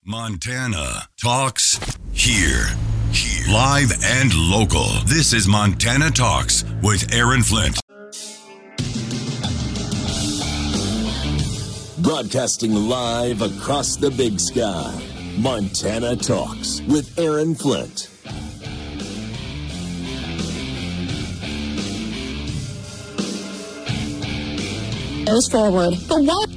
Montana Talks here. Live and local. This is Montana Talks with Aaron Flint. Broadcasting live across the big sky. Montana Talks with Aaron Flint. Goes forward. But what?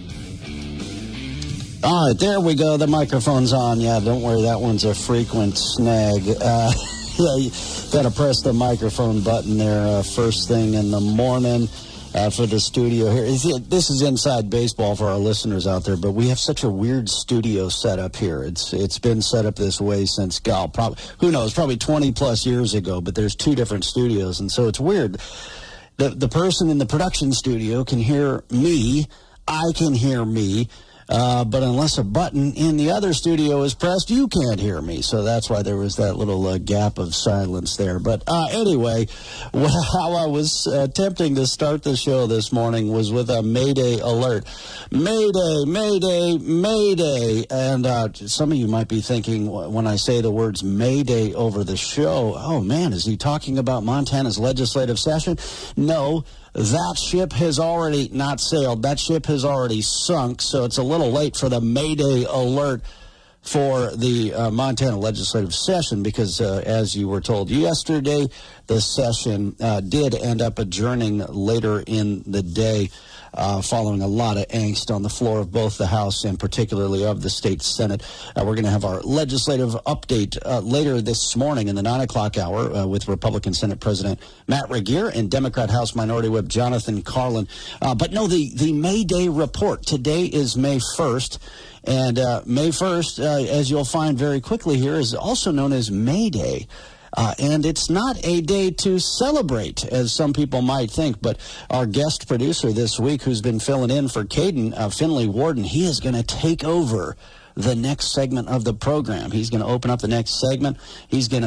All right, there we go. The microphone's on. Yeah, don't worry. That one's a frequent snag. Yeah, you got to press the microphone button there first thing in the morning for the studio here. This is inside baseball for our listeners out there, but we have such a weird studio setup here. It's been set up this way since, who knows, probably 20-plus years ago, but there's two different studios, and so it's weird. The person in the production studio can hear me. I can hear me. But unless a button in the other studio is pressed, you can't hear me. So that's why there was that little gap of silence there. But anyway, how I was attempting to start the show this morning was with a Mayday alert. Mayday, Mayday, Mayday. And some of you might be thinking when I say the words Mayday over the show, oh, man, is he talking about Montana's legislative session? No. That ship has already not sailed. That ship has already sunk, so it's a little late for the Mayday alert for the Montana legislative session because, as you were told yesterday, the session did end up adjourning later in the day following a lot of angst on the floor of both the House and particularly of the state Senate. We're going to have our legislative update later this morning in the 9 o'clock hour with Republican Senate President Matt Regier and Democrat House Minority Whip Jonathan Carlin. But no, the May Day report. Today is May 1st. And May 1st, as you'll find very quickly here, is also known as May Day. And it's not a day to celebrate, as some people might think, but our guest producer this week, who's been filling in for Caden, Finley Warden, he is going to take over the next segment of the program. He's going to open up the next segment. He's going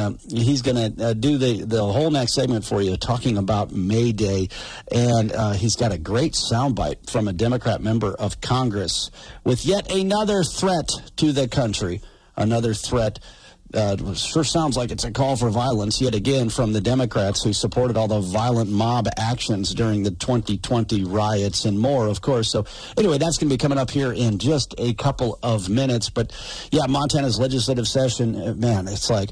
to do the whole next segment for you, talking about May Day, and he's got a great soundbite from a Democrat member of Congress with yet another threat to the country, another threat. Sure sounds like it's a call for violence yet again from the Democrats who supported all the violent mob actions during the 2020 riots and more, of course. So anyway, that's going to be coming up here in just a couple of minutes. But yeah, Montana's legislative session, man, it's like,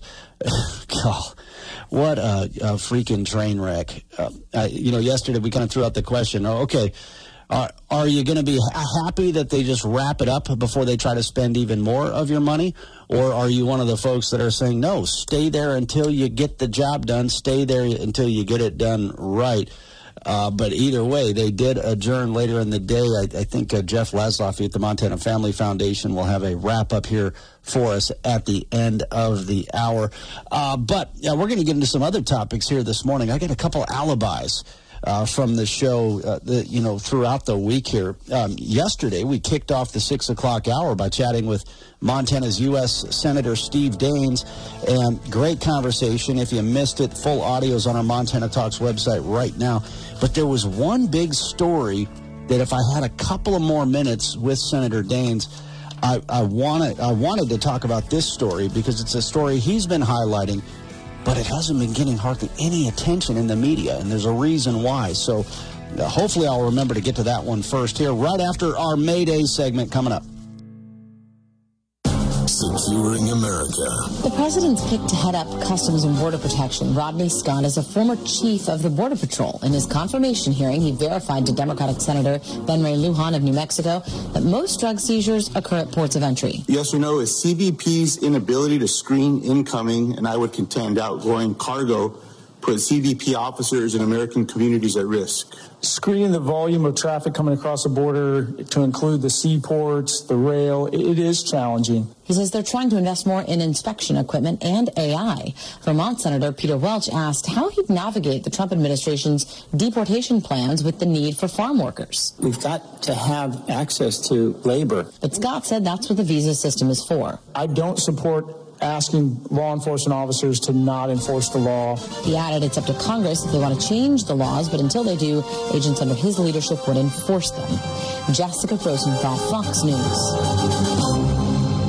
God, what a freaking train wreck. Yesterday we kind of threw out the question, okay, are you going to be happy that they just wrap it up before they try to spend even more of your money? Or are you one of the folks that are saying, no, stay there until you get the job done, stay there until you get it done right? But either way, they did adjourn later in the day. I think Jeff Laszloff at the Montana Family Foundation will have a wrap-up here for us at the end of the hour. But we're going to get into some other topics here this morning. I got a couple alibis from the show, throughout the week here. Yesterday, we kicked off the 6 o'clock hour by chatting with Montana's U.S. Senator Steve Daines, and great conversation. If you missed it, full audio's on our Montana Talks website right now. But there was one big story that if I had a couple of more minutes with Senator Daines, I wanted to talk about this story because it's a story he's been highlighting, but it hasn't been getting hardly any attention in the media, and there's a reason why. So hopefully I'll remember to get to that one first here, right after our May Day segment coming up. Securing America. The president's pick to head up Customs and Border Protection, Rodney Scott, is a former chief of the Border Patrol. In his confirmation hearing, he verified to Democratic Senator Ben Ray Lujan of New Mexico that most drug seizures occur at ports of entry. Yes or no, is CBP's inability to screen incoming, and I would contend outgoing cargo, put CBP officers and American communities at risk? Screening the volume of traffic coming across the border to include the seaports, the rail, it is challenging. He says they're trying to invest more in inspection equipment and AI. Vermont Senator Peter Welch asked how he'd navigate the Trump administration's deportation plans with the need for farm workers. We've got to have access to labor. But Scott said that's what the visa system is for. I don't support asking law enforcement officers to not enforce the law. He added it's up to Congress if they want to change the laws, but until they do, agents under his leadership would enforce them. Jessica Rosenthal, Fox News.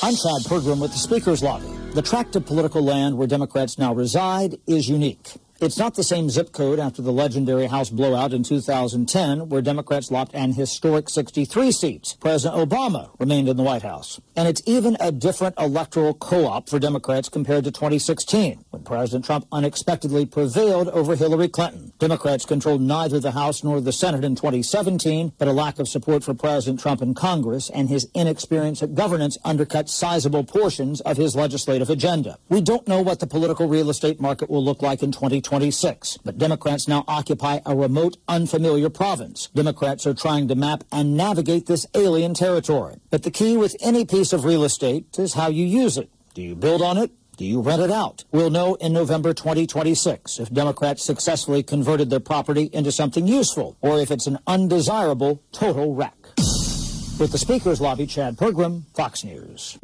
I'm Chad Pergram with the Speaker's Lobby. The tract of political land where Democrats now reside is unique. It's not the same zip code after the legendary House blowout in 2010, where Democrats lopped an historic 63 seats. President Obama remained in the White House. And it's even a different electoral co-op for Democrats compared to 2016, when President Trump unexpectedly prevailed over Hillary Clinton. Democrats controlled neither the House nor the Senate in 2017, but a lack of support for President Trump in Congress and his inexperience at governance undercut sizable portions of his legislative agenda. We don't know what the political real estate market will look like in 2026, but Democrats now occupy a remote, unfamiliar province. Democrats are trying to map and navigate this alien territory. But the key with any piece of real estate is how you use it. Do you build on it? Do you rent it out? We'll know in November 2026 if Democrats successfully converted their property into something useful, or if it's an undesirable total wreck. With the Speaker's Lobby, Chad Pergram, Fox News.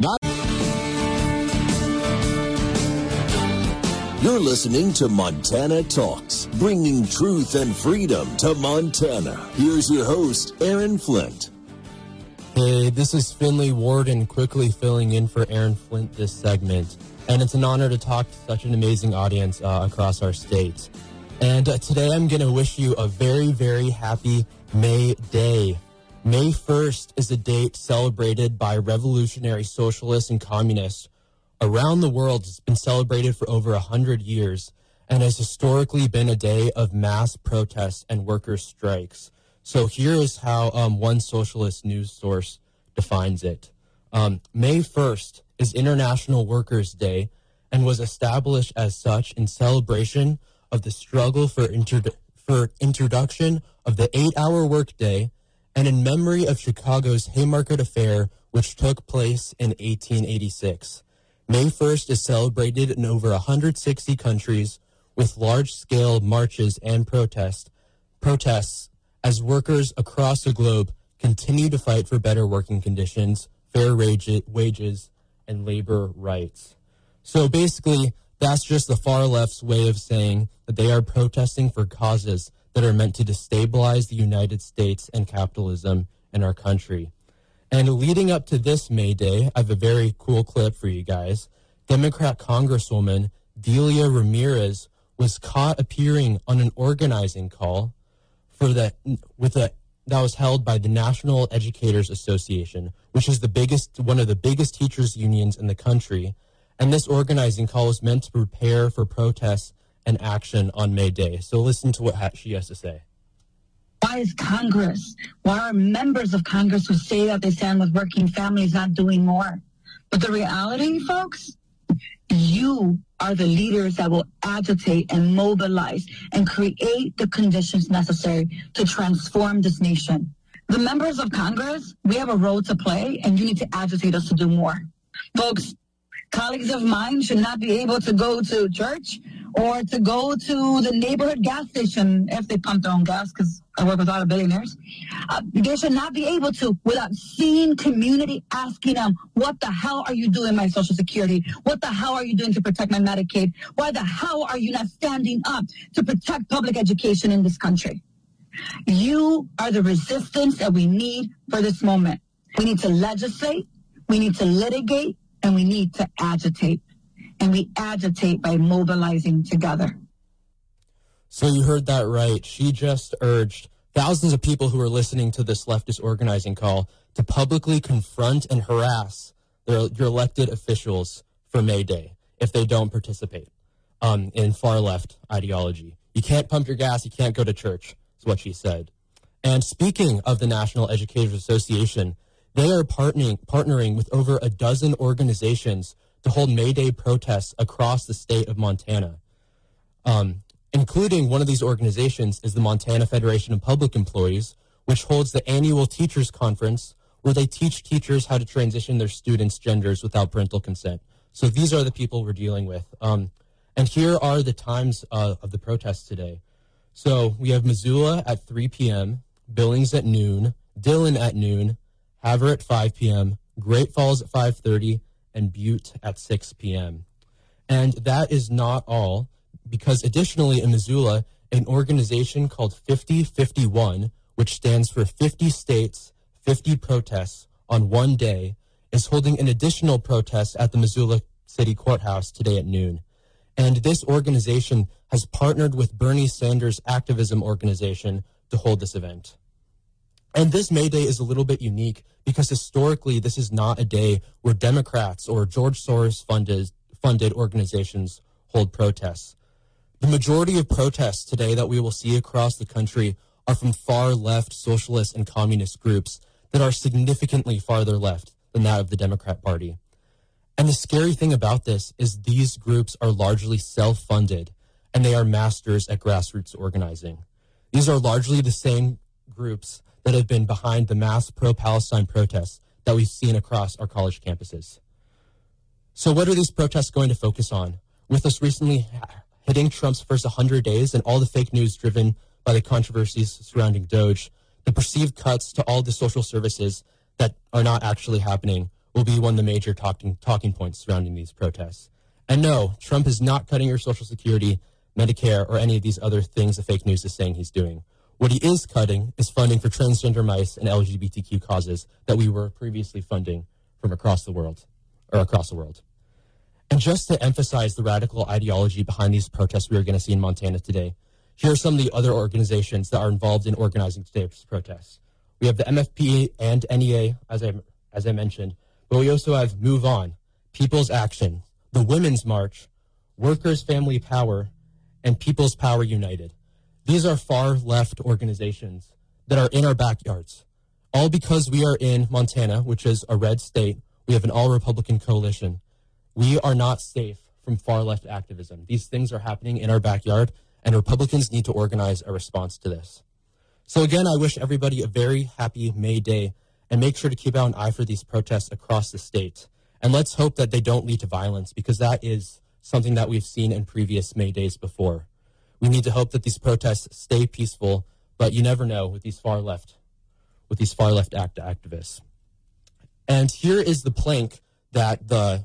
You're listening to Montana Talks, bringing truth and freedom to Montana. Here's your host, Aaron Flint. Hey, this is Finley Warden quickly filling in for Aaron Flint this segment. And it's an honor to talk to such an amazing audience across our state. And today I'm going to wish you a very, very happy May Day. May 1st is a date celebrated by revolutionary socialists and communists around the world. It's been celebrated for over 100 years and has historically been a day of mass protests and worker strikes. So here is how one socialist news source defines it. May 1st is International Workers' Day and was established as such in celebration of the struggle for introduction of the 8-hour workday and in memory of Chicago's Haymarket Affair, which took place in 1886. May 1st is celebrated in over 160 countries with large-scale marches and protests as workers across the globe continue to fight for better working conditions, fair wages, and labor rights. So basically, that's just the far left's way of saying that they are protesting for causes that are meant to destabilize the United States and capitalism in our country. And leading up to this May Day, I have a very cool clip for you guys. Democrat Congresswoman Delia Ramirez was caught appearing on an organizing call that was held by the National Educators Association, which is one of the biggest teachers unions in the country. And this organizing call was meant to prepare for protests and action on May Day. So listen to what she has to say. Why is Congress, why are members of Congress who say that they stand with working families not doing more? But the reality, folks, you are the leaders that will agitate and mobilize and create the conditions necessary to transform this nation. The members of Congress, we have a role to play, and you need to agitate us to do more. Folks, colleagues of mine should not be able to go to church or to go to the neighborhood gas station if they pump their own gas, because I work with a lot of billionaires. They should not be able to without seeing community asking them, what the hell are you doing my Social Security? What the hell are you doing to protect my Medicaid? Why the hell are you not standing up to protect public education in this country? You are the resistance that we need for this moment. We need to legislate, we need to litigate, and we need to agitate. And we agitate by mobilizing together. So you heard that right. She just urged thousands of people who are listening to this leftist organizing call to publicly confront and harass your elected officials for May Day if they don't participate in far left ideology. You can't pump your gas, you can't go to church, is what she said. And speaking of the National Educators Association, they are partnering with over a dozen organizations to hold May Day protests across the state of Montana. Including one of these organizations is the Montana Federation of Public Employees, which holds the annual teachers conference where they teach teachers how to transition their students' genders without parental consent. So these are the people we're dealing with. And here are the times of the protests today. So we have Missoula at 3 p.m., Billings at noon, Dillon at noon, Havre at 5 p.m., Great Falls at 5:30, and Butte at 6 p.m. And that is not all, because additionally in Missoula, an organization called 5051, which stands for 50 states, 50 protests on one day, is holding an additional protest at the Missoula City Courthouse today at noon. And this organization has partnered with Bernie Sanders' activism organization to hold this event. And this May Day is a little bit unique because historically this is not a day where Democrats or George Soros funded organizations hold protests. The majority of protests today that we will see across the country are from far left socialist and communist groups that are significantly farther left than that of the Democrat Party. And the scary thing about this is these groups are largely self-funded, and they are masters at grassroots organizing. These are largely the same groups that have been behind the mass pro-Palestine protests that we've seen across our college campuses. So what are these protests going to focus on? With us recently hitting Trump's first 100 days and all the fake news driven by the controversies surrounding Doge, the perceived cuts to all the social services that are not actually happening will be one of the major talking points surrounding these protests. And no, Trump is not cutting your Social Security, Medicare, or any of these other things the fake news is saying he's doing. What he is cutting is funding for transgender mice and LGBTQ causes that we were previously funding from across the world. And just to emphasize the radical ideology behind these protests we are going to see in Montana today, here are some of the other organizations that are involved in organizing today's protests. We have the MFP and NEA, as I mentioned, but we also have Move On, People's Action, the Women's March, Workers' Family Power, and People's Power United. These are far left organizations that are in our backyards, all because we are in Montana, which is a red state. We have an all-Republican coalition. We are not safe from far left activism. These things are happening in our backyard, and Republicans need to organize a response to this. So again, I wish everybody a very happy May Day, and make sure to keep out an eye for these protests across the state. And let's hope that they don't lead to violence, because that is something that we've seen in previous May Days before. We need to hope that these protests stay peaceful, but you never know with these far left activists. And here is the plank that the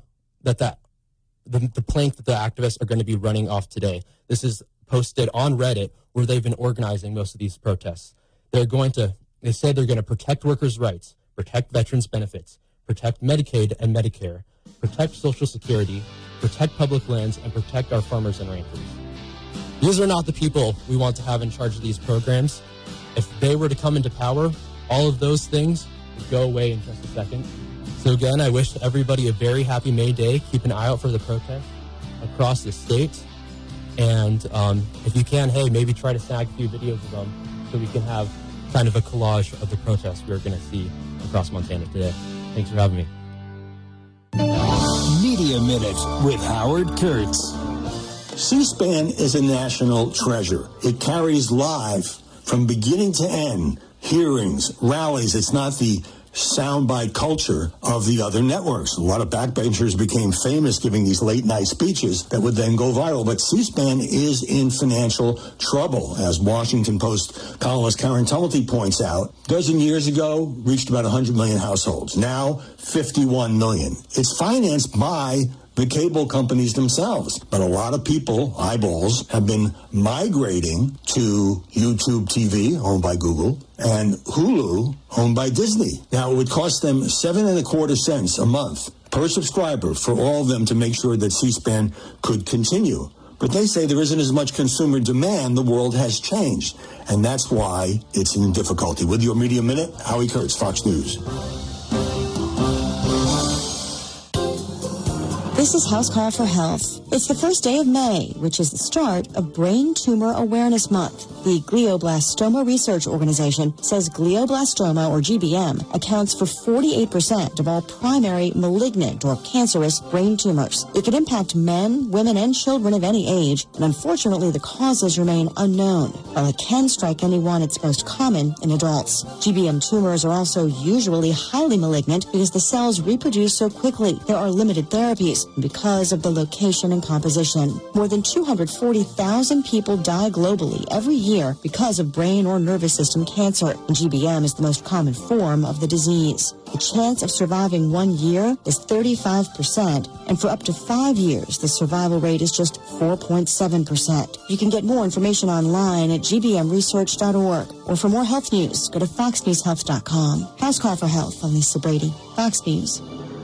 plank that the activists are going to be running off today. This is posted on Reddit, where they've been organizing most of these protests. They say they're going to protect workers' rights, protect veterans' benefits, protect Medicaid and Medicare, protect Social Security, protect public lands, and protect our farmers and ranchers. These are not the people we want to have in charge of these programs. If they were to come into power, all of those things would go away in just a second. So again, I wish everybody a very happy May Day. Keep an eye out for the protests across the state. And if you can, hey, maybe try to snag a few videos of them so we can have kind of a collage of the protests we're going to see across Montana today. Thanks for having me. Media Minute with Howard Kurtz. C-SPAN is a national treasure. It carries live from beginning to end, hearings, rallies. It's not the soundbite culture of the other networks. A lot of backbenchers became famous giving these late-night speeches that would then go viral. But C-SPAN is in financial trouble, as Washington Post columnist Karen Tumulty points out. A dozen years ago, reached about 100 million households. Now, 51 million. It's financed by the cable companies themselves. But a lot of people, eyeballs, have been migrating to YouTube TV, owned by Google, and Hulu, owned by Disney. Now, it would cost them 7.25 cents a month per subscriber for all of them to make sure that C-SPAN could continue. But they say there isn't as much consumer demand. The world has changed. And that's why it's in difficulty. With your Media Minute, Howie Kurtz, Fox News. This is House Call for Health. It's the first day of May, which is the start of Brain Tumor Awareness Month. The Glioblastoma Research Organization says glioblastoma, or GBM, accounts for 48% of all primary malignant or cancerous brain tumors. It can impact men, women, and children of any age, and unfortunately the causes remain unknown. While it can strike anyone, it's most common in adults. GBM tumors are also usually highly malignant because the cells reproduce so quickly. There are limited therapies because of the location and composition. More than 240,000 people die globally every year because of brain or nervous system cancer, and GBM is the most common form of the disease. The chance of surviving 1 year is 35%, and for up to 5 years, the survival rate is just 4.7%. You can get more information online at gbmresearch.org, or for more health news, go to foxnewshealth.com. House Call for Health, I'm Lisa Brady, Fox News.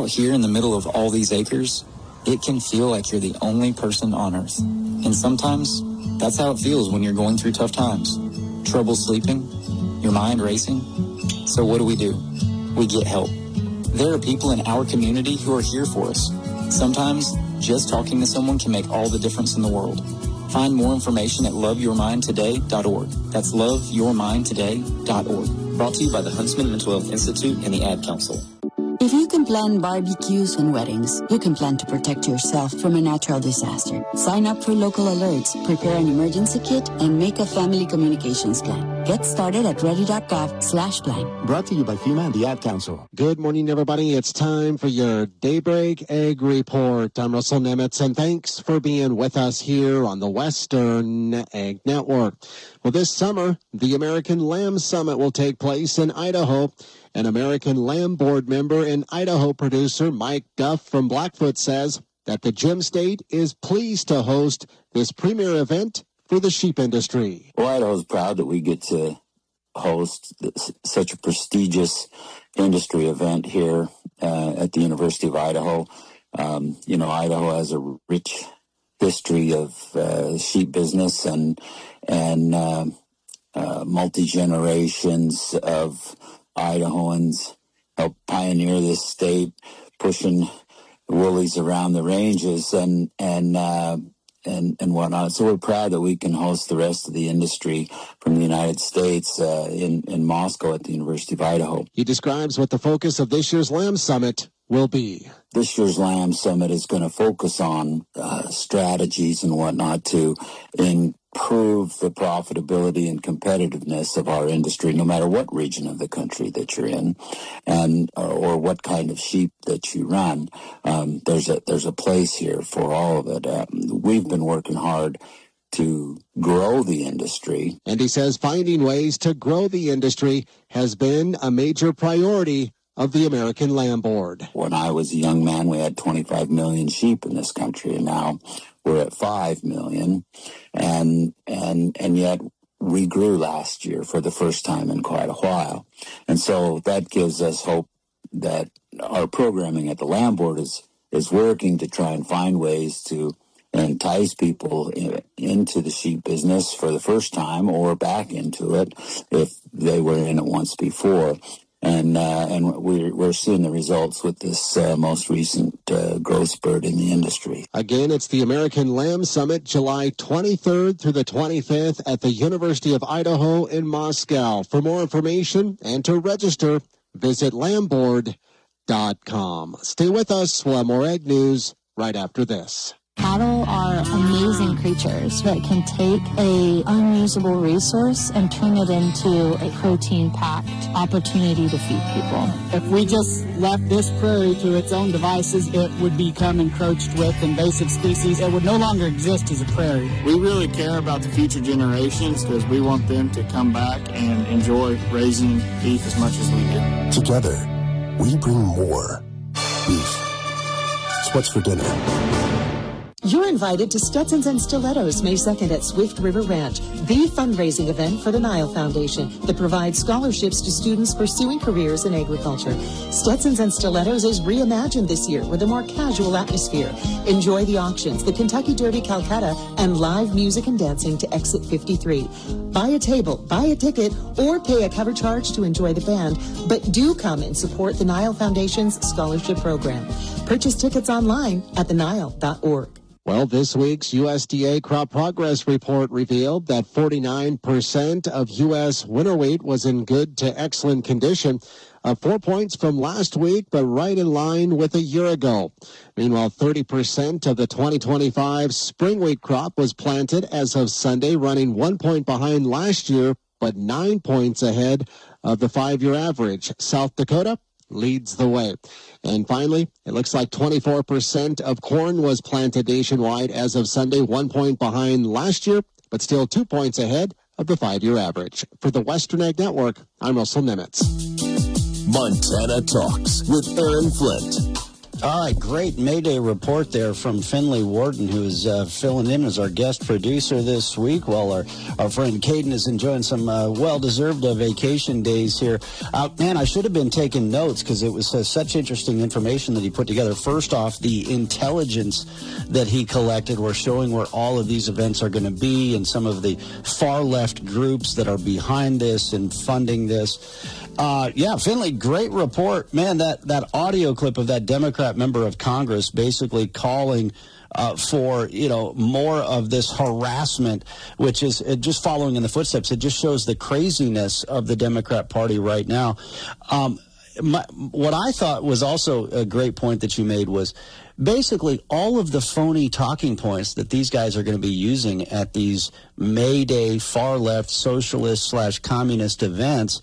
Out here in the middle of all these acres, it can feel like you're the only person on Earth. And sometimes that's how it feels when you're going through tough times. Trouble sleeping, your mind racing. So what do? We get help. There are people in our community who are here for us. Sometimes just talking to someone can make all the difference in the world. Find more information at loveyourmindtoday.org. That's loveyourmindtoday.org. Brought to you by the Huntsman Mental Health Institute and the Ad Council. If you can plan barbecues and weddings, you can plan to protect yourself from a natural disaster. Sign up for local alerts, prepare an emergency kit, and make a family communications plan. Get started at ready.gov/plan. Brought to you by FEMA and the Ad Council. Good morning, everybody. It's time for your Daybreak Egg Report. I'm Russell Nemitz, and thanks for being with us here on the Western Egg Network. Well, this summer, the American Lamb Summit will take place in Idaho. An American Lamb Board member and Idaho producer Mike Duff from Blackfoot says that the Gem State is pleased to host this premier event for the sheep industry. Well, Idaho's proud that we get to host such a prestigious industry event here at the University of Idaho. Idaho has a rich history of sheep business and multi-generations of Idahoans helped pioneer this state, pushing woolies around the ranges and whatnot. So we're proud that we can host the rest of the industry from the United States in Moscow at the University of Idaho. He describes what the focus of this year's Lamb Summit will be. This year's Lamb Summit is going to focus on strategies and whatnot to improve the profitability and competitiveness of our industry, no matter what region of the country that you're in, and or what kind of sheep that you run. There's a place here for all of it. We've been working hard to grow the industry. And he says finding ways to grow the industry has been a major priority of the American Lamb Board. When I was a young man, we had 25 million sheep in this country, and now we're at 5 million. And yet we grew last year for the first time in quite a while. And so that gives us hope that our programming at the Lamb Board is working to try and find ways to entice people into the sheep business for the first time or back into it if they were in it once before. And we're seeing the results with this most recent growth spurt in the industry. Again, it's the American Lamb Summit, July 23rd through the 25th at the University of Idaho in Moscow. For more information and to register, visit lambboard.com. Stay with us. We'll have more egg news right after this. Cattle are amazing creatures that can take a unusable resource and turn it into a protein-packed opportunity to feed people. If we just left this prairie to its own devices, it would become encroached with invasive species. It would no longer exist as a prairie. We really care about the future generations because we want them to come back and enjoy raising beef as much as we do. Together, we bring more beef. It's what's for dinner. You're invited to Stetsons and Stilettos May 2nd at Swift River Ranch, the fundraising event for the Nile Foundation that provides scholarships to students pursuing careers in agriculture. Stetsons and Stilettos is reimagined this year with a more casual atmosphere. Enjoy the auctions, the Kentucky Derby Calcutta, and live music and dancing to Exit 53. Buy a table, buy a ticket, or pay a cover charge to enjoy the band, but do come and support the Nile Foundation's scholarship program. Purchase tickets online at thenile.org. Well, this week's USDA Crop Progress Report revealed that 49% of U.S. winter wheat was in good to excellent condition, 4 points from last week, but right in line with a year ago. Meanwhile, 30% of the 2025 spring wheat crop was planted as of Sunday, running 1 point behind last year, but 9 points ahead of the 5-year average. South Dakota leads the way. And finally, it looks like 24% of corn was planted nationwide as of Sunday, 1 point behind last year, but still 2 points ahead of the 5-year average. For the Western Ag Network, I'm Russell Nemitz. Montana Talks with Aaron Flint. All right, great Mayday report there from Finley Warden, who is filling in as our guest producer this week while our friend Caden is enjoying some well-deserved vacation days here. Man, I should have been taking notes because it was such interesting information that he put together. First off, the intelligence that he collected were showing where all of these events are going to be and some of the far-left groups that are behind this and funding this. Yeah, Finley, great report. Man, that audio clip of that Democrat member of Congress basically calling for, more of this harassment, which is just following in the footsteps. It just shows the craziness of the Democrat Party right now. What I thought was also a great point that you made was basically all of the phony talking points that these guys are going to be using at these May Day far-left socialist/communist events.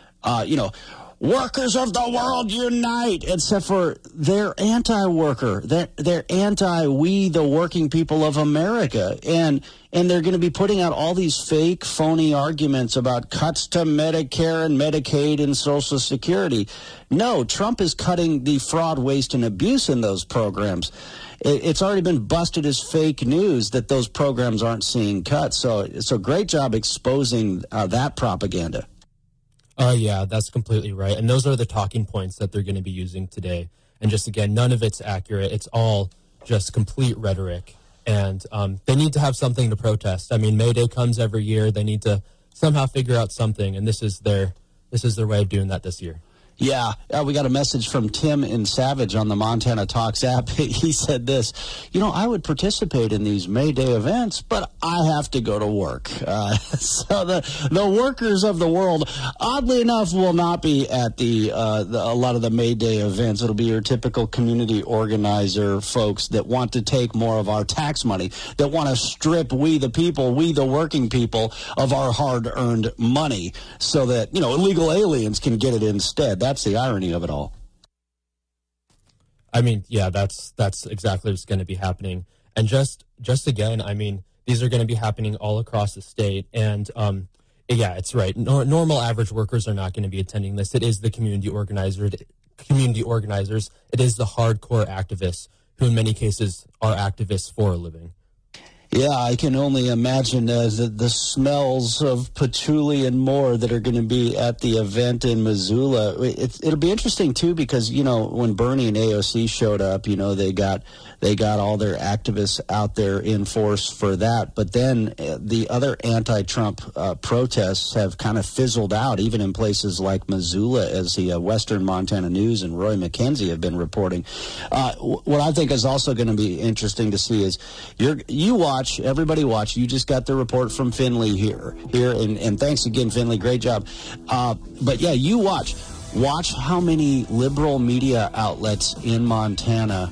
Workers of the world unite, except for they're anti-worker. They're anti-we, the working people of America. And they're going to be putting out all these fake, phony arguments about cuts to Medicare and Medicaid and Social Security. No, Trump is cutting the fraud, waste, and abuse in those programs. It's already been busted as fake news that those programs aren't seeing cuts. So great job exposing that propaganda. Yeah, that's completely right. And those are the talking points that they're going to be using today. And just, again, none of it's accurate. It's all just complete rhetoric. And they need to have something to protest. I mean, May Day comes every year. They need to somehow figure out something. And this is their way of doing that this year. Yeah, we got a message from Tim in Savage on the Montana Talks app. He said this, I would participate in these May Day events, but I have to go to work. So the workers of the world, oddly enough, will not be at a lot of the May Day events. It'll be your typical community organizer folks that want to take more of our tax money, that want to strip we the working people, of our hard-earned money so that, illegal aliens can get it instead. That's the irony of it all. I mean, yeah, that's exactly what's going to be happening. And just again, I mean, these are going to be happening all across the state. And yeah, it's right. Normal average workers are not going to be attending this. It is the community organizers. It is the hardcore activists who in many cases are activists for a living. Yeah, I can only imagine the smells of patchouli and more that are going to be at the event in Missoula. It'll be interesting, too, because, when Bernie and AOC showed up, they got all their activists out there in force for that. But then the other anti-Trump protests have kind of fizzled out, even in places like Missoula, as the Western Montana News and Roy McKenzie have been reporting. What I think is also going to be interesting to see is everybody watch. You just got the report from Finley here, and thanks again, Finley. Great job. But yeah, you watch how many liberal media outlets in Montana,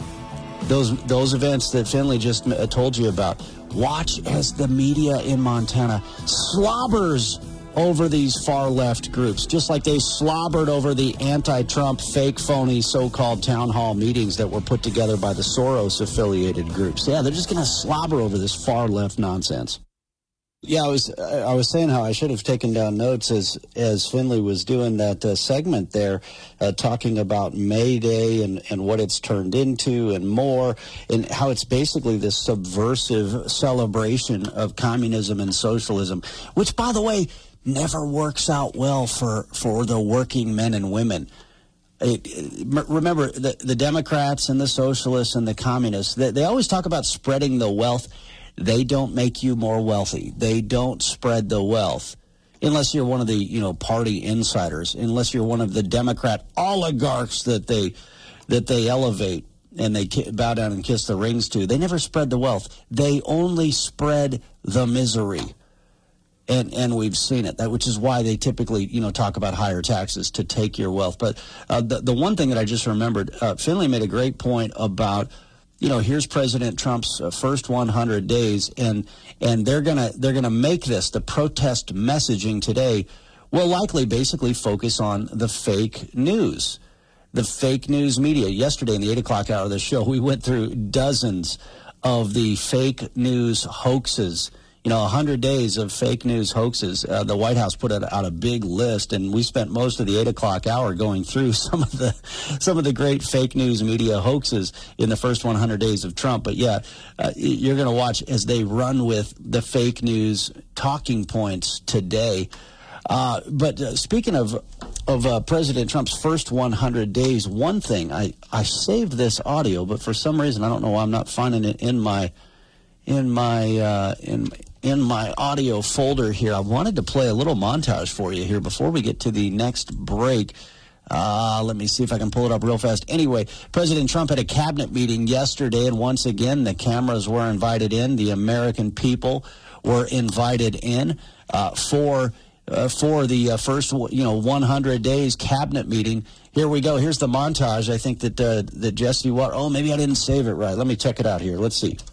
those events that Finley just told you about. Watch as the media in Montana slobbers over these far-left groups, just like they slobbered over the anti-Trump, fake, phony, so-called town hall meetings that were put together by the Soros-affiliated groups. Yeah, they're just going to slobber over this far-left nonsense. Yeah, I was saying how I should have taken down notes as Finley was doing that segment there, talking about May Day and what it's turned into and more, and how it's basically this subversive celebration of communism and socialism, which, by the way, never works out well for the working men and women. Remember, the Democrats and the socialists and the communists, they always talk about spreading the wealth. They don't make you more wealthy. They don't spread the wealth. Unless you're one of the, party insiders, unless you're one of the Democrat oligarchs that they elevate and they bow down and kiss the rings to. They never spread the wealth. They only spread the misery. And we've seen it, which is why they typically, talk about higher taxes to take your wealth. But the one thing that I just remembered, Finley made a great point about, here's President Trump's first 100 days, and they're gonna make this, the protest messaging today, will likely basically focus on the fake news. The fake news media. Yesterday in the 8 o'clock hour of the show, we went through dozens of the fake news hoaxes 100 days of fake news hoaxes. The White House put out a big list, and we spent most of the 8 o'clock hour going through some of the great fake news media hoaxes in the first 100 days of Trump. But yeah, you're going to watch as they run with the fake news talking points today. But speaking of President Trump's first 100 days, one thing, I saved this audio, but for some reason I don't know why I'm not finding it in my audio folder here. I wanted to play a little montage for you here before we get to the next break. Let me see if I can pull it up real fast. Anyway, President Trump had a cabinet meeting yesterday, and once again, the cameras were invited in. The American people were invited in for the first 100 days cabinet meeting. Here we go. Here's the montage. I think that Jesse Watters. Oh, maybe I didn't save it right. Let me check it out here. Let's see.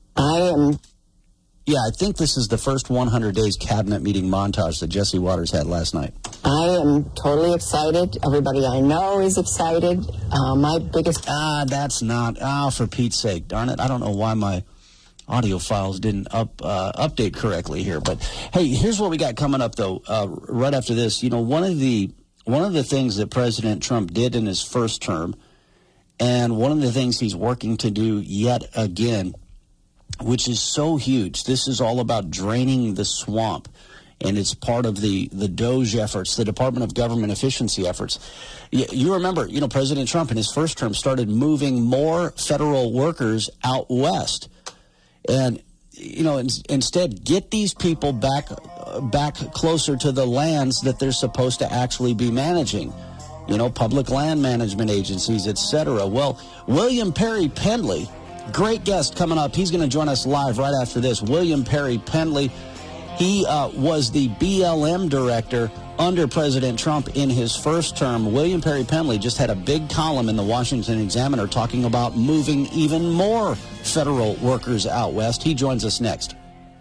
Yeah, I think this is the first 100 days cabinet meeting montage that Jesse Watters had last night. I am totally excited. Everybody I know is excited. My biggest... that's not... for Pete's sake. Darn it. I don't know why my audio files didn't update correctly here. But, hey, here's what we got coming up, though, right after this. One of the things that President Trump did in his first term, and one of the things he's working to do yet again, which is so huge. This is all about draining the swamp, and it's part of the DOGE efforts, the Department of Government Efficiency efforts. You remember, President Trump in his first term started moving more federal workers out west. And, instead get these people back closer to the lands that they're supposed to actually be managing. Public land management agencies, etc. Well, William Perry Pendley, great guest coming up. He's going to join us live right after this. William Perry Pendley, he was the BLM director under President Trump in his first term. William Perry Pendley just had a big column in the Washington Examiner talking about moving even more federal workers out west. He joins us next.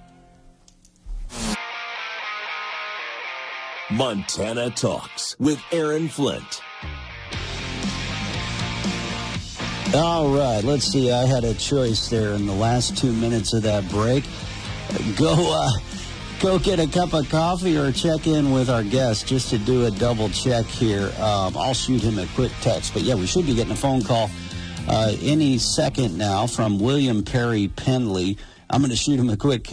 Montana Talks with Aaron Flint. All right, let's see. I had a choice there in the last 2 minutes of that break. Go get a cup of coffee or check in with our guest just to do a double check here. I'll shoot him a quick text. But, yeah, we should be getting a phone call any second now from William Perry Pendley. I'm going to shoot him a quick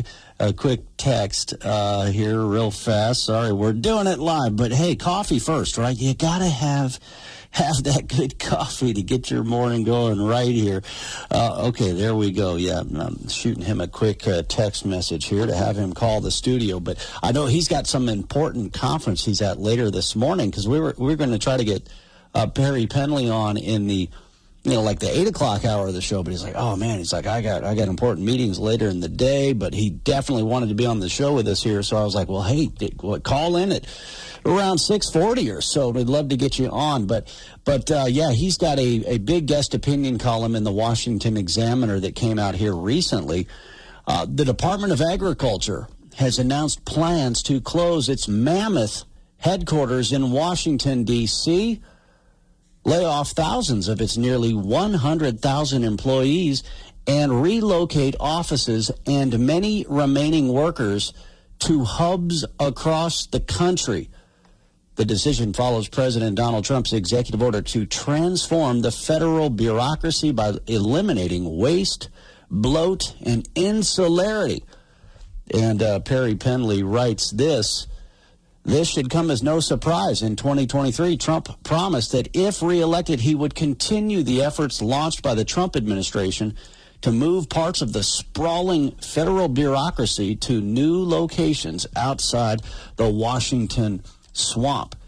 text here real fast. Sorry, we're doing it live. But, hey, coffee first, right? You got to have that good coffee to get your morning going right here. Okay, there we go. Yeah, I'm shooting him a quick text message here to have him call the studio. But I know he's got some important conference he's at later this morning, because we're going to try to get Perry Pendley on in the like the 8 o'clock hour of the show. But he's like, oh man, he's like, I got important meetings later in the day. But he definitely wanted to be on the show with us here. So I was like, well, hey, call in at around 6:40 or so. We'd love to get you on. But yeah, he's got a big guest opinion column in the Washington Examiner that came out here recently. The Department of Agriculture has announced plans to close its mammoth headquarters in Washington, D.C., lay off thousands of its nearly 100,000 employees, and relocate offices and many remaining workers to hubs across the country. The decision follows President Donald Trump's executive order to transform the federal bureaucracy by eliminating waste, bloat, and insularity. And Perry Pendley writes this. This should come as no surprise. In 2023, Trump promised that if reelected, he would continue the efforts launched by the Trump administration to move parts of the sprawling federal bureaucracy to new locations outside the Washington swamp.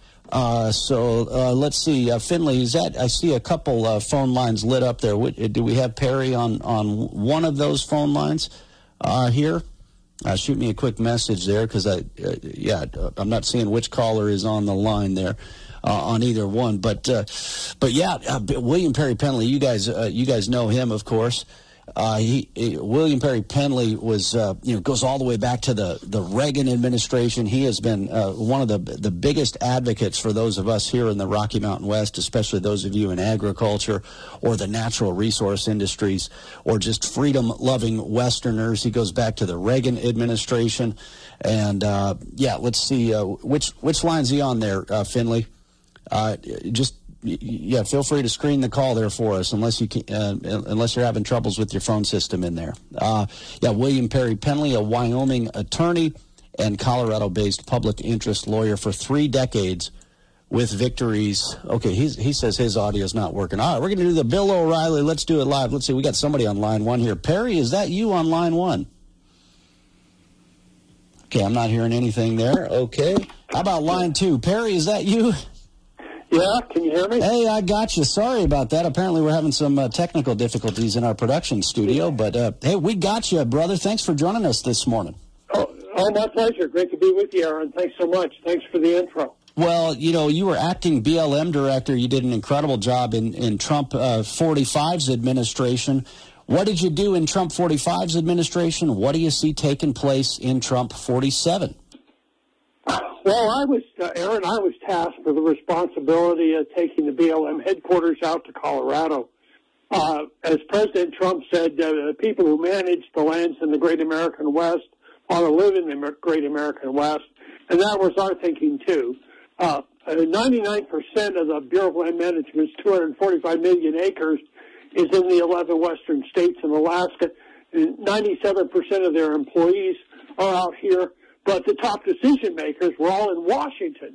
So let's see. Finley, I see a couple phone lines lit up there. Do we have Perry on one of those phone lines here? Shoot me a quick message there, because I'm not seeing which caller is on the line there on either one. But yeah, William Perry Pendley, you guys know him, of course. William Perry Penley was, goes all the way back to the Reagan administration. He has been one of the biggest advocates for those of us here in the Rocky Mountain West, especially those of you in agriculture or the natural resource industries or just freedom-loving Westerners. He goes back to the Reagan administration. And, let's see, which line's he on there, Finley? Feel free to screen the call there for us, unless you're having troubles with your phone system in there. William Perry Penley, a Wyoming attorney and Colorado-based public interest lawyer for 3 decades with victories. Okay, he says his audio is not working. All right, we're going to do the Bill O'Reilly. Let's do it live. Let's see, we got somebody on line 1 here. Perry, is that you on line 1? Okay, I'm not hearing anything there. Okay. How about line 2? Perry, is that you? Yeah, can you hear me? Hey, I got you. Sorry about that. Apparently we're having some technical difficulties in our production studio, but hey, we got you, brother. Thanks for joining us this morning. Oh, my pleasure. Great to be with you, Aaron. Thanks so much. Thanks for the intro. Well, you were acting BLM director. You did an incredible job in Trump 45's administration. What did you do in Trump 45's administration? What do you see taking place in Trump 47? Well, Aaron, I was tasked with the responsibility of taking the BLM headquarters out to Colorado. As President Trump said, the people who manage the lands in the Great American West ought to live in the Great American West, and that was our thinking, too. 99% of the Bureau of Land Management's 245 million acres is in the 11 western states and Alaska. 97% of their employees are out here. But the top decision makers were all in Washington,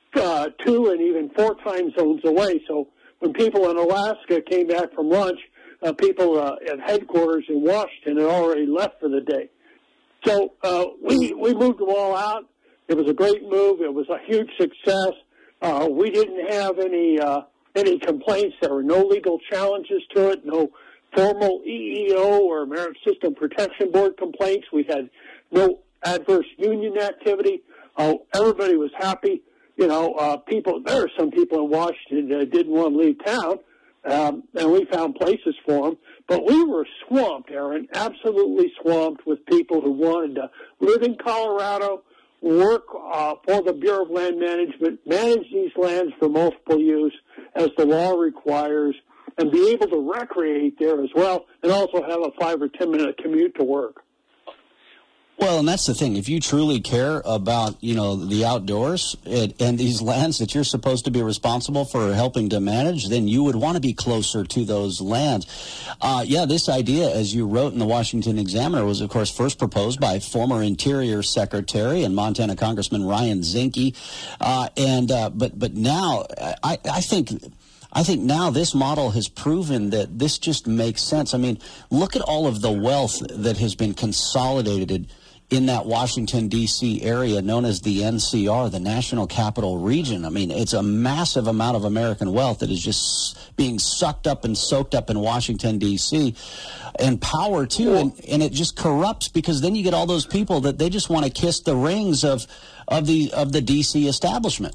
2 and even 4 time zones away. So when people in Alaska came back from lunch, people at headquarters in Washington had already left for the day. So we moved them all out. It was a great move. It was a huge success. We didn't have any complaints. There were no legal challenges to it, no formal EEO or Merit System Protection Board complaints. We had no adverse union activity. Everybody was happy. There are some people in Washington that didn't want to leave town, and we found places for them. But we were swamped, Aaron, absolutely swamped with people who wanted to live in Colorado, work for the Bureau of Land Management, manage these lands for multiple use as the law requires, and be able to recreate there as well, and also have a 5 or 10 minute commute to work. Well, and that's the thing. If you truly care about, the outdoors and these lands that you're supposed to be responsible for helping to manage, then you would want to be closer to those lands. This idea, as you wrote in the Washington Examiner, was, of course, first proposed by former Interior Secretary and Montana Congressman Ryan Zinke. But now, I think now this model has proven that this just makes sense. I mean, look at all of the wealth that has been consolidated in that Washington, D.C. area known as the NCR, the National Capital Region. I mean, it's a massive amount of American wealth that is just being sucked up and soaked up in Washington, D.C. And power, too, and it just corrupts, because then you get all those people that they just want to kiss the rings of the D.C. establishment.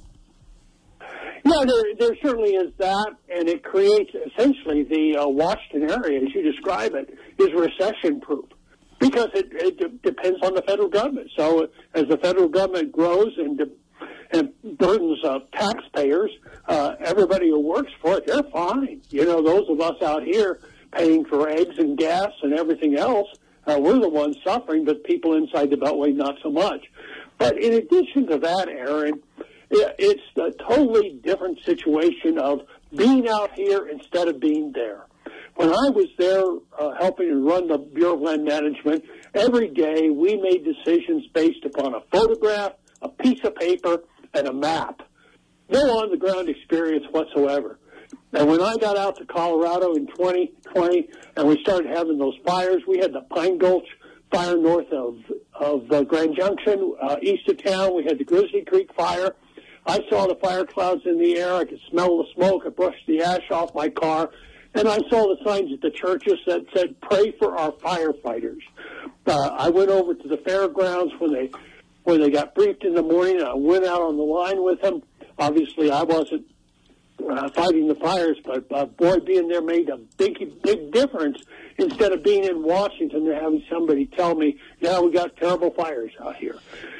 Yeah, there certainly is that, and it creates essentially the Washington area, as you describe it, is recession-proof, because it depends on the federal government. So as the federal government grows and burdens taxpayers, everybody who works for it, they're fine. Those of us out here paying for eggs and gas and everything else, we're the ones suffering, but people inside the Beltway, not so much. But in addition to that, Aaron, it's a totally different situation of being out here instead of being there. When I was there helping to run the Bureau of Land Management, every day we made decisions based upon a photograph, a piece of paper, and a map. No on-the-ground experience whatsoever. And when I got out to Colorado in 2020 and we started having those fires, we had the Pine Gulch fire north of Grand Junction, east of town. We had the Grizzly Creek fire. I saw the fire clouds in the air. I could smell the smoke. I brushed the ash off my car. And I saw the signs at the churches that said, "Pray for our firefighters." I went over to the fairgrounds when they got briefed in the morning. I went out on the line with them. Obviously, I wasn't fighting the fires, but boy, being there made a big difference instead of being in Washington and having somebody tell me, yeah, we got terrible fires out here.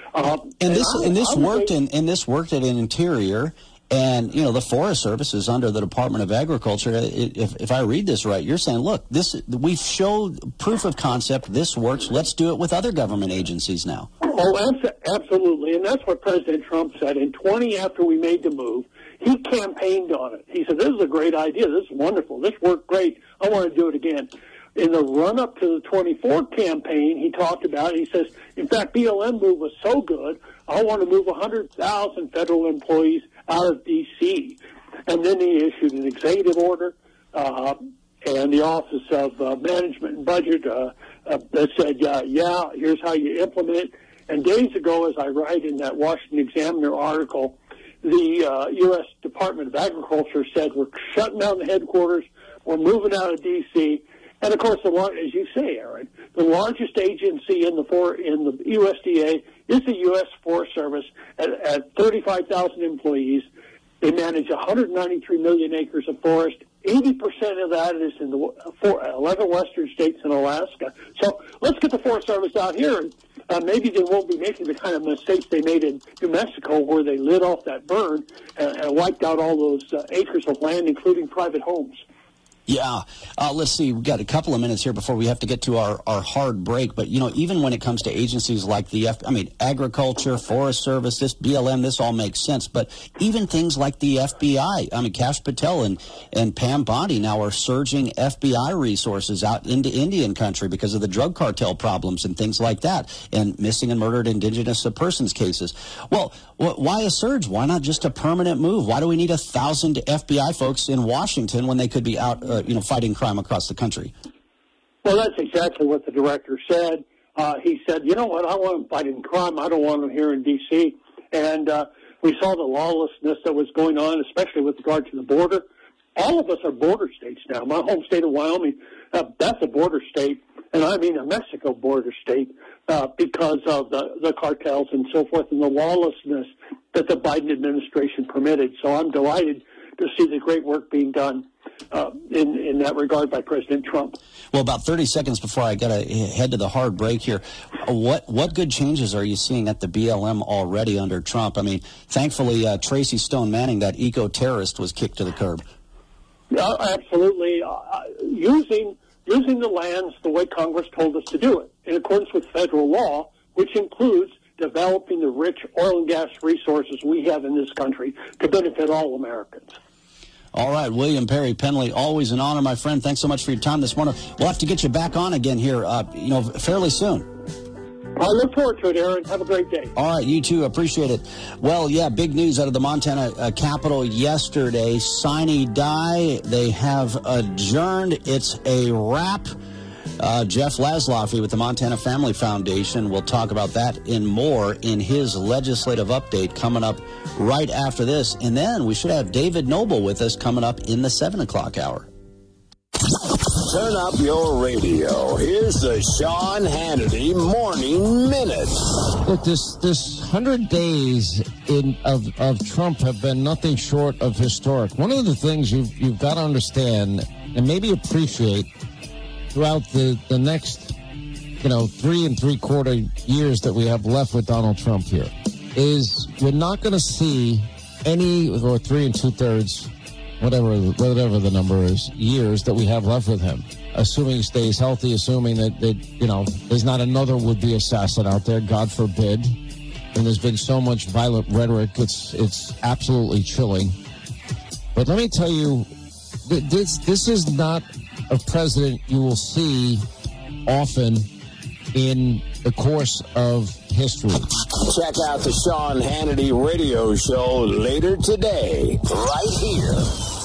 This worked at Interior. And, the Forest Service is under the Department of Agriculture. If I read this right, you're saying, look, we've showed proof of concept. This works. Let's do it with other government agencies now. Oh, absolutely. And that's what President Trump said. In 20, after we made the move, he campaigned on it. He said, this is a great idea. This is wonderful. This worked great. I want to do it again. In the run-up to the 24 campaign, he talked about it. He says, in fact, BLM move was so good, I want to move 100,000 federal employees out of D.C. And then he issued an executive order, and the Office of Management and Budget that said, here's how you implement it. And days ago, as I write in that Washington Examiner article, the U.S. Department of Agriculture said, we're shutting down the headquarters, we're moving out of D.C., and of course, as you say, Aaron, the largest agency in the USDA is the U.S. Forest Service at 35,000 employees. They manage 193 million acres of forest. 80% of that is in the 11 western states and Alaska. So let's get the Forest Service out here, and maybe they won't be making the kind of mistakes they made in New Mexico, where they lit off that burn and wiped out all those acres of land, including private homes. Yeah. Let's see. We've got a couple of minutes here before we have to get to our hard break. But, even when it comes to agencies like Agriculture, Forest Service, this BLM, this all makes sense. But even things like the FBI, Kash Patel and Pam Bondi now are surging FBI resources out into Indian country because of the drug cartel problems and things like that, and missing and murdered indigenous persons cases. Well, why a surge? Why not just a permanent move? Why do we need 1,000 FBI folks in Washington when they could be out fighting crime across the country? Well, that's exactly what the director said. He said, you know what, I want them fighting crime. I don't want them here in D.C. And we saw the lawlessness that was going on, especially with regard to the border. All of us are border states now. My home state of Wyoming, that's a border state, and I mean a Mexico border state, because of the cartels and so forth and the lawlessness that the Biden administration permitted. So I'm delighted to see the great work being done in that regard by President Trump. Well, about 30 seconds before I got to head to the hard break here, what good changes are you seeing at the BLM already under Trump? Thankfully, Tracy Stone Manning, that eco-terrorist, was kicked to the curb. Absolutely. Using the lands the way Congress told us to do it, in accordance with federal law, which includes developing the rich oil and gas resources we have in this country to benefit all Americans. All right, William Perry Penley, always an honor, my friend. Thanks so much for your time this morning. We'll have to get you back on again here, fairly soon. I look forward to it, Aaron. Have a great day. All right, you too. Appreciate it. Well, yeah, big news out of the Montana Capitol yesterday. Sine die. They have adjourned. It's a wrap. Jeff Laszloffy with the Montana Family Foundation will talk about that and more in his legislative update coming up right after this. And then we should have David Noble with us coming up in the 7 o'clock hour. Turn up your radio. Here's the Sean Hannity Morning Minute. Look, this 100 days of Trump have been nothing short of historic. One of the things you've got to understand and maybe appreciate throughout the next, 3 3/4 years that we have left with Donald Trump here is we're not going to see any, or 3 2/3, whatever the number is, years that we have left with him, assuming he stays healthy, assuming that there's not another would-be assassin out there, God forbid. And there's been so much violent rhetoric, it's absolutely chilling. But let me tell you, this is not a president you will see often in the course of history. Check out the Sean Hannity radio show later today, right here.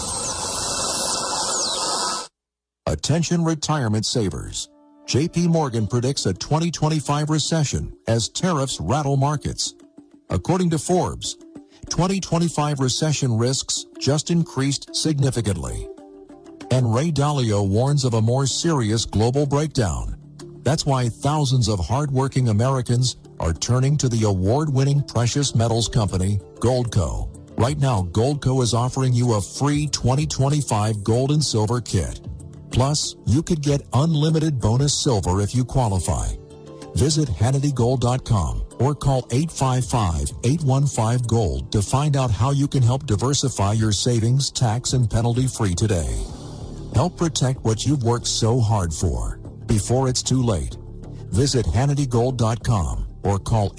Attention retirement savers. J.P. Morgan predicts a 2025 recession as tariffs rattle markets. According to Forbes, 2025 recession risks just increased significantly. And Ray Dalio warns of a more serious global breakdown. That's why thousands of hardworking Americans are turning to the award-winning precious metals company, Goldco. Right now, Goldco is offering you a free 2025 gold and silver kit. Plus, you could get unlimited bonus silver if you qualify. Visit HannityGold.com or call 855-815-GOLD to find out how you can help diversify your savings, tax, and penalty-free today. Help protect what you've worked so hard for before it's too late. Visit HannityGold.com or call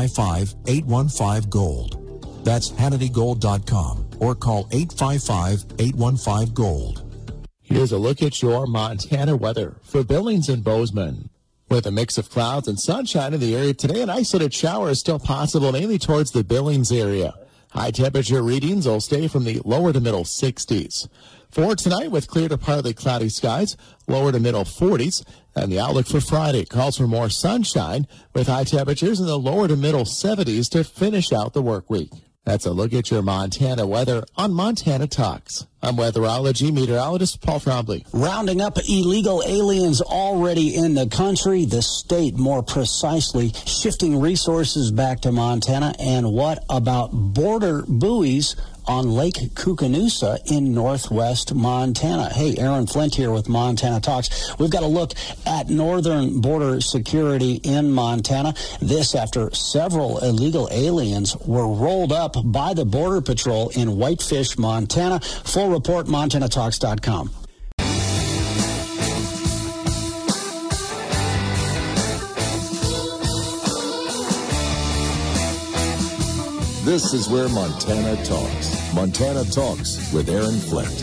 855-815-GOLD. That's HannityGold.com or call 855-815-GOLD. Here's a look at your Montana weather for Billings and Bozeman. With a mix of clouds and sunshine in the area today, an isolated shower is still possible, mainly towards the Billings area. High temperature readings will stay from the lower to middle 60s. For tonight, with clear to partly cloudy skies, lower to middle 40s. And the outlook for Friday calls for more sunshine with high temperatures in the lower to middle 70s to finish out the work week. That's a look at your Montana weather on Montana Talks. I'm weatherology meteorologist Paul Trombley. Rounding up illegal aliens already in the country, the state more precisely shifting resources back to Montana. And what about border buoys on Lake Koocanusa in northwest Montana? Hey, Aaron Flint here with Montana Talks. We've got a look at northern border security in Montana. This after several illegal aliens were rolled up by the Border Patrol in Whitefish, Montana. Full report, MontanaTalks.com. This is where Montana talks. Montana Talks with Aaron Flint.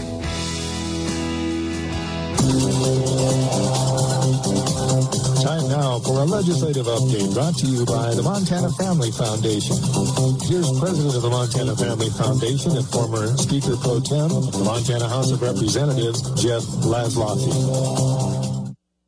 Time now for a legislative update brought to you by the Montana Family Foundation. Here's President of the Montana Family Foundation and former Speaker Pro Tem of the Montana House of Representatives, Jeff Laszlossy.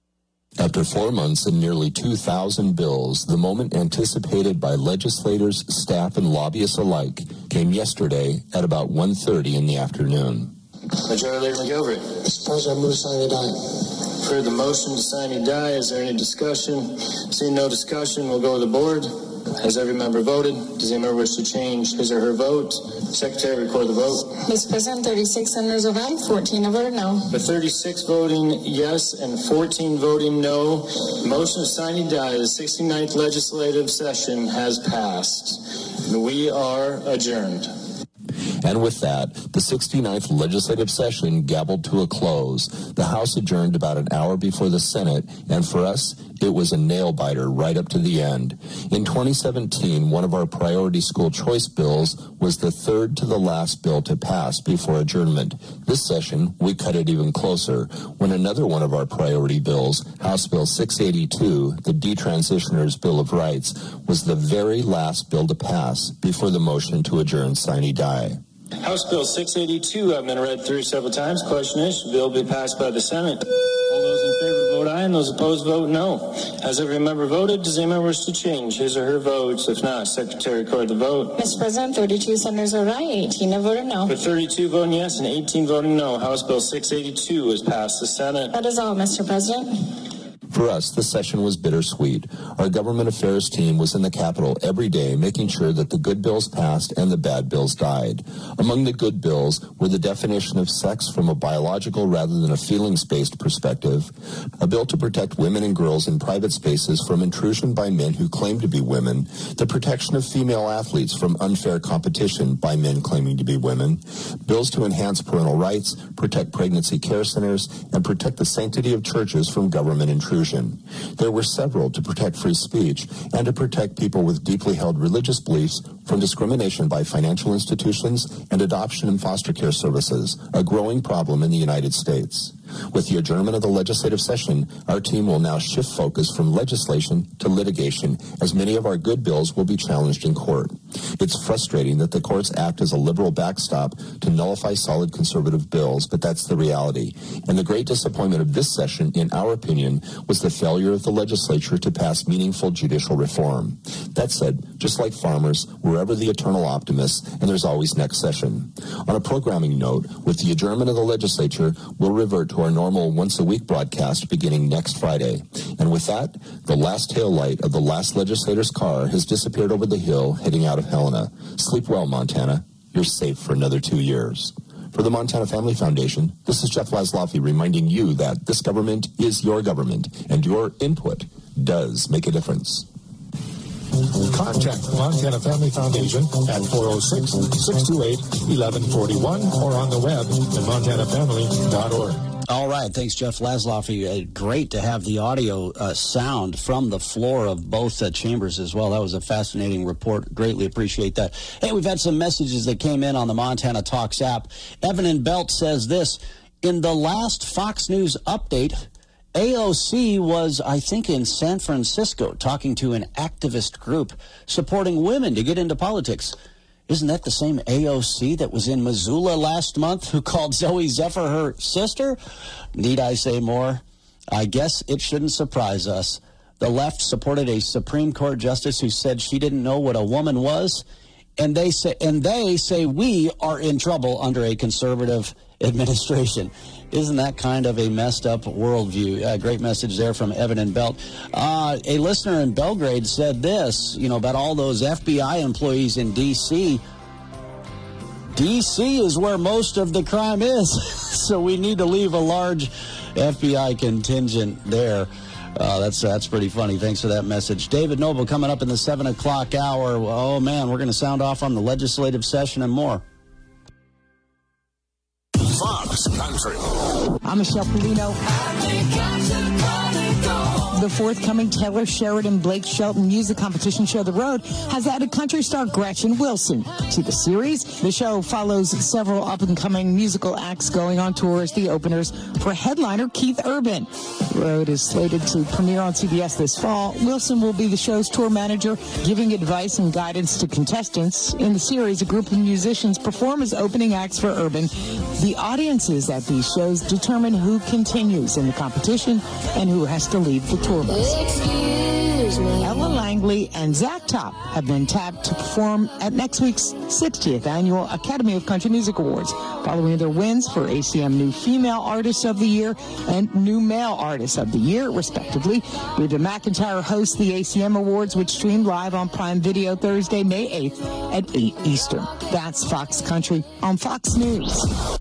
After 4 months and nearly 2,000 bills, the moment anticipated by legislators, staff, and lobbyists alike came yesterday at about 1:30 in the afternoon. Majority Leader McGilvery. Mr. President, I move to sign and die. For the motion to sign and die, is there any discussion? Seeing no discussion, we'll go to the board. Has every member voted? Does any member wish to change his or her vote? Secretary, record the vote. Mr. President, 36 senators have voted, 14 have voted no. With 36 voting yes and 14 voting no, the motion to sign and die, the 69th legislative session has passed. We are adjourned. And with that, the 69th legislative session gabbled to a close. The House adjourned about an hour before the Senate, and for us, it was a nail-biter right up to the end. In 2017, one of our priority school choice bills was the third to the last bill to pass before adjournment. This session, we cut it even closer when another one of our priority bills, House Bill 682, the Detransitioners' Bill of Rights, was the very last bill to pass before the motion to adjourn sine die. House Bill 682 have been read through several times. Question is, should the bill be passed by the Senate? All those in favor vote aye and those opposed vote no. Has every member voted? Does any member wish to change his or her votes? If not, Secretary, record the vote. Mr. President, 32 senators are right, 18 have voted no. With 32 voting yes and 18 voting no, House Bill 682 has passed the Senate. That is all, Mr. President. For us, the session was bittersweet. Our government affairs team was in the Capitol every day making sure that the good bills passed and the bad bills died. Among the good bills were the definition of sex from a biological rather than a feelings-based perspective, a bill to protect women and girls in private spaces from intrusion by men who claim to be women, the protection of female athletes from unfair competition by men claiming to be women, bills to enhance parental rights, protect pregnancy care centers, and protect the sanctity of churches from government intrusion. There were several to protect free speech and to protect people with deeply held religious beliefs from discrimination by financial institutions and adoption and foster care services, a growing problem in the United States. With the adjournment of the legislative session, our team will now shift focus from legislation to litigation, as many of our good bills will be challenged in court. It's frustrating that the courts act as a liberal backstop to nullify solid conservative bills, but that's the reality. And the great disappointment of this session, in our opinion, was the failure of the legislature to pass meaningful judicial reform. That said, just like farmers, we're ever the eternal optimists, and there's always next session. On a programming note, with the adjournment of the legislature, we'll revert to our normal once-a-week broadcast beginning next Friday. And with that, the last tail light of the last legislator's car has disappeared over the hill heading out of Helena. Sleep well, Montana. You're safe for another 2 years. For the Montana Family Foundation, this is Jeff Laszloffy reminding you that this government is your government, and your input does make a difference. Contact the Montana Family Foundation at 406-628-1141 or on the web at montanafamily.org. All right. Thanks, Jeff Laszloffy. Great to have the audio sound from the floor of both chambers as well. That was a fascinating report. Greatly appreciate that. Hey, we've had some messages that came in on the Montana Talks app. Evan in Belt says this: in the last Fox News update, AOC was, I think, in San Francisco talking to an activist group supporting women to get into politics. Isn't that the same AOC that was in Missoula last month who called Zoe Zephyr her sister? Need I say more? I guess it shouldn't surprise us. The left supported a Supreme Court justice who said she didn't know what a woman was, and they say we are in trouble under a conservative administration. Isn't that kind of a messed up worldview? Great message there from Evan in Belt. A listener in Belgrade said this, about all those FBI employees in D.C. D.C. is where most of the crime is, so we need to leave a large FBI contingent there. That's pretty funny. Thanks for that message. David Noble coming up in the 7 o'clock hour. Oh, man, we're going to sound off on the legislative session and more. Fox Country. I'm Michelle Polino. The forthcoming Taylor Sheridan Blake Shelton music competition show The Road has added country star Gretchen Wilson to the series. The show follows several up-and-coming musical acts going on tour as the openers for headliner Keith Urban. The Road is slated to premiere on CBS this fall. Wilson will be the show's tour manager, giving advice and guidance to contestants. In the series, a group of musicians perform as opening acts for Urban. The audiences at these shows determine who continues in the competition and who has to leave the tour bus. Ella Langley and Zach Top have been tapped to perform at next week's 60th Annual Academy of Country Music Awards, following their wins for ACM New Female Artist of the Year and New Male Artist of the Year, respectively. Reba McEntire hosts the ACM Awards, which stream live on Prime Video Thursday, May 8th at 8 Eastern. That's Fox Country on Fox News.